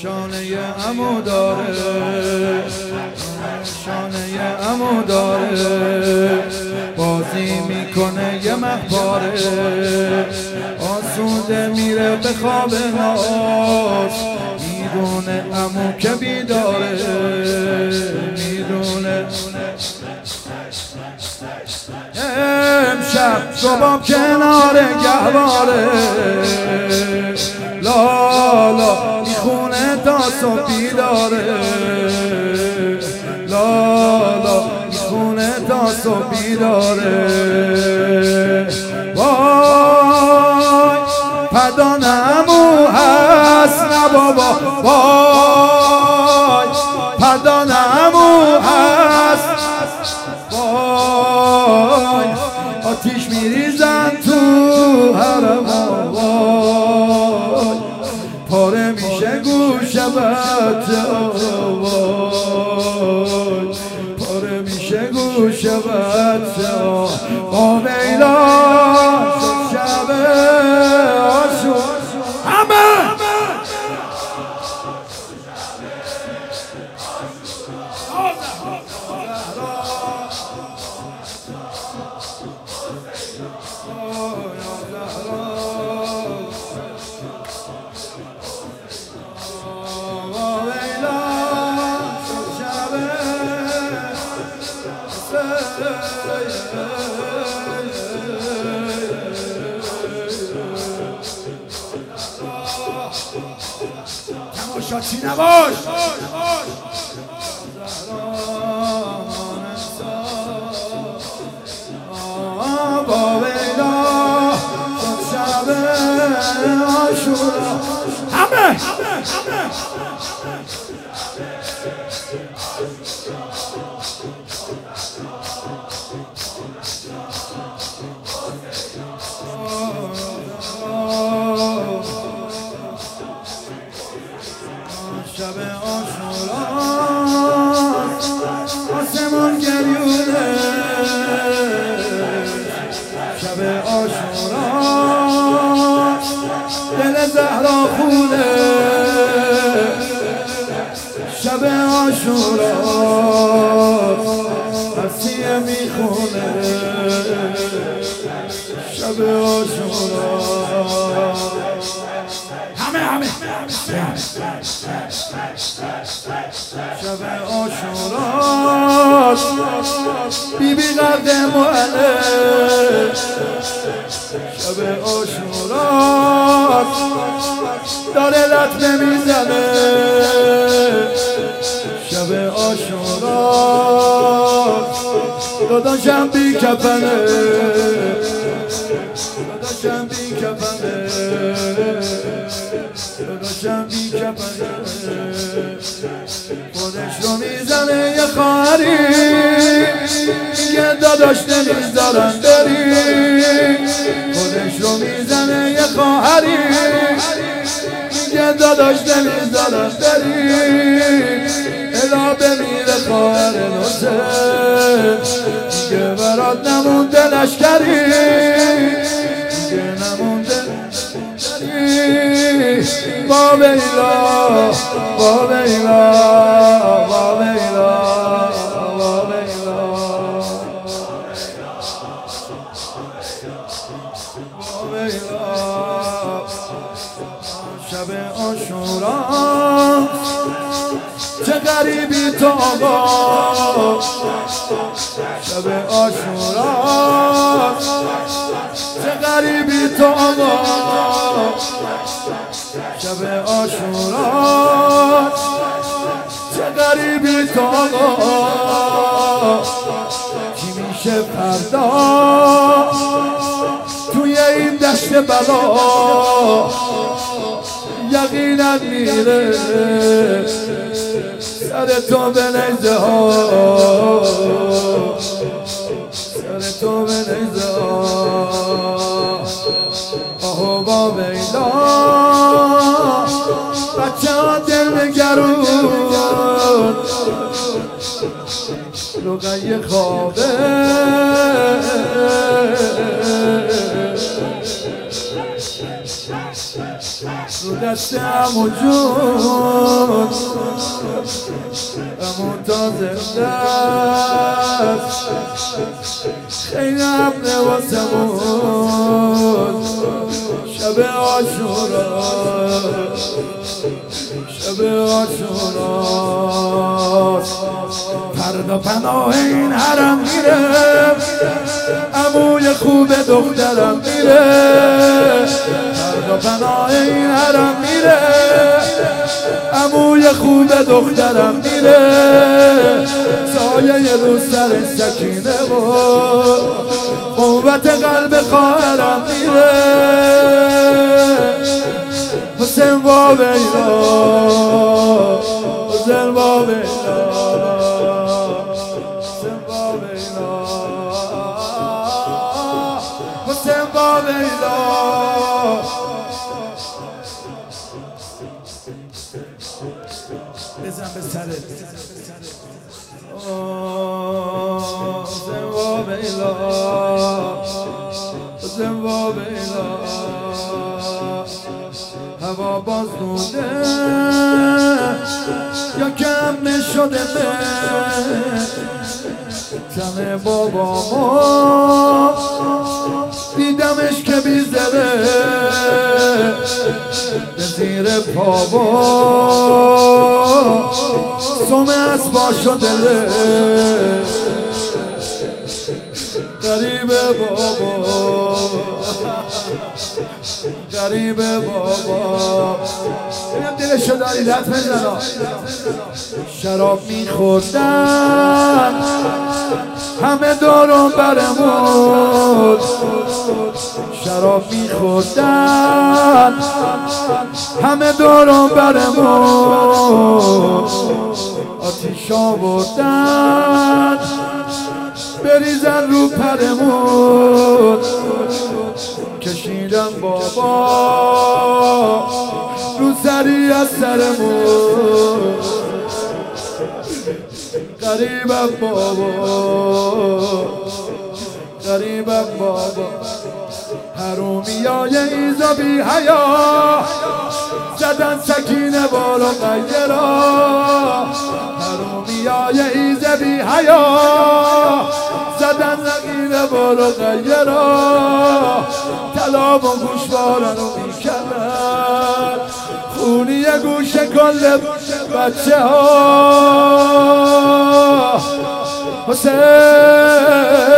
شانه عمو داره، شانه عمو داره، بازی میکنه یه مخباره، آسوده میره به خواب ناز، میدونه عمو که بیداره، میدونه امشب صبح کنار گهواره، لالا میخونه تا صبح بیداره، لالا میخونه تا صبح بیداره. وای پدان عمو هست نه بابا، وای پدان عمو هست، وای آتیش میریزن تو حرم، وای پاره میشه گوشه بچه، وای پاره میشه گوشه بچه. با میلا شب آشون همه تماشاچی نباش، با ویلا شب عاشورا همه شب عاشورا آسمان گریونه، شب عاشورا دل زهرا خونه، شب عاشورا عرصیه میخونه، شب عاشورا همه شب عاشورا بیبی قد معله، شب عاشورا داره لطمه میزنه، شب عاشورا داداشم بی کفنه، داداشم بی کفنه، داداشم بی کفنه، خودش رو میزنه یه خواهری، میگه داداش نمیذارن بری، خودش رو میزنه یه خواهری، میگه داداش نمیذارن بری، الا بمیره خواهر نوزه، میگه برات نمونده لشکری، میگه نمونده با ویلا، با ویلا، با ویلا، با ویلا، با ویلا. شب عاشورا چه غریبی تو آقا، شب عاشورا چه غریبی تو آقا، شب عاشورا چه غریبی تو آقا، کی میشه فردا توی این دشت بلا، یقینا میره سر تو به نیزه ها، سر تو به نیزه ها. آهو با ویلا بچه ها دل نگرون، رقیه خوابه دست عمو جون عمو تا زنده است خیلی حمله واسمون شب عاشورا شب عاشوراست فردا پناه این حرم میره عموی خوب دخترم میره فردا پناه این حرم میره عموی خوب دخترم میره سایه رو سر سکینه و قوت قلب خواهرم میره حسین واویلا حسین واویلا حسین واویلا حسین واویلا بزن به سرت حسین واویلا حسین واویلا هوا باز دونه یا کم شده به تن بابا ما دیدمش که بیزده به زیر پا سوم اسبا شده غریبه بابا غریبه بابا اینم دلشو دارید حتما زنا شراب میخوردن همه دارم برمون شراب میخوردن همه دارم برمون آتیش آوردن بریزن رو پرمون کشیدن بابا رو سری از سرمون غریبم بابا غریبم بابا حرومیای ایزا بی حیا زدن سکینه بالا غیرا حرومیای ایزا بی حیا زدن سکینه بالا غیرا طلاب و گوشوارن رو میکنن خونی گوش کل بچه ها حسین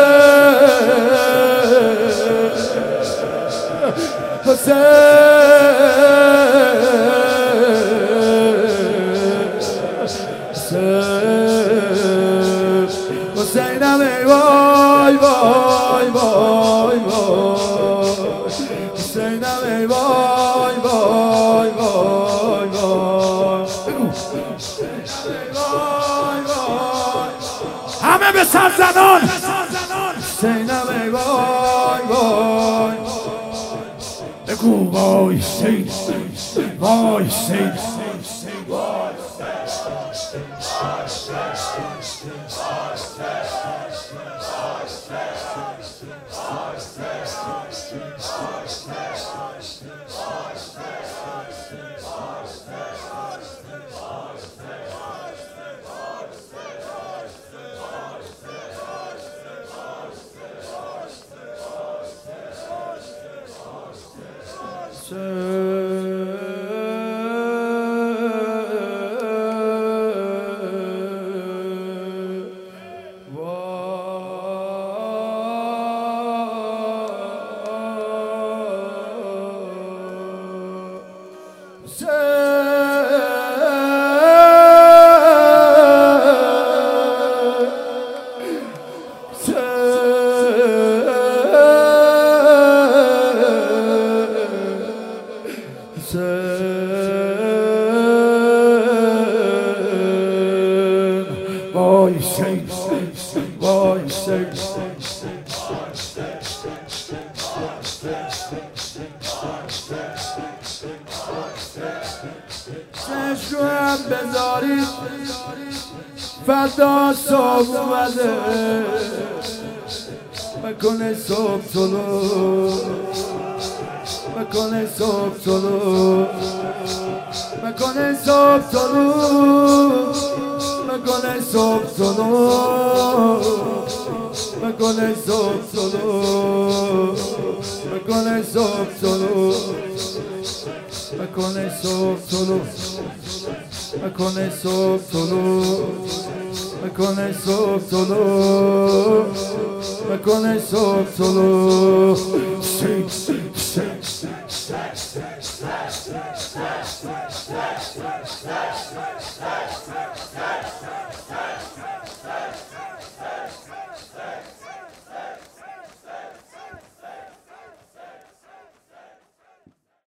حسینم ای وای وای وای وای حسینم ای وای وای وای وای همه به سر زنان حسینم ای وای وای بگو وای سید وای سید وای سید وای سید چشم هم بذارید فردا صبح اومده بکنه صبح طلوع میکنه صبح طلوع، میکنه صبح طلوع، میکنه صبح طلوع، میکنه صبح طلوع، میکنه صبح طلوع، میکنه صبح طلوع، میکنه صبح طلوع، میکنه صبح طلوع، میکنه صبح طلوع.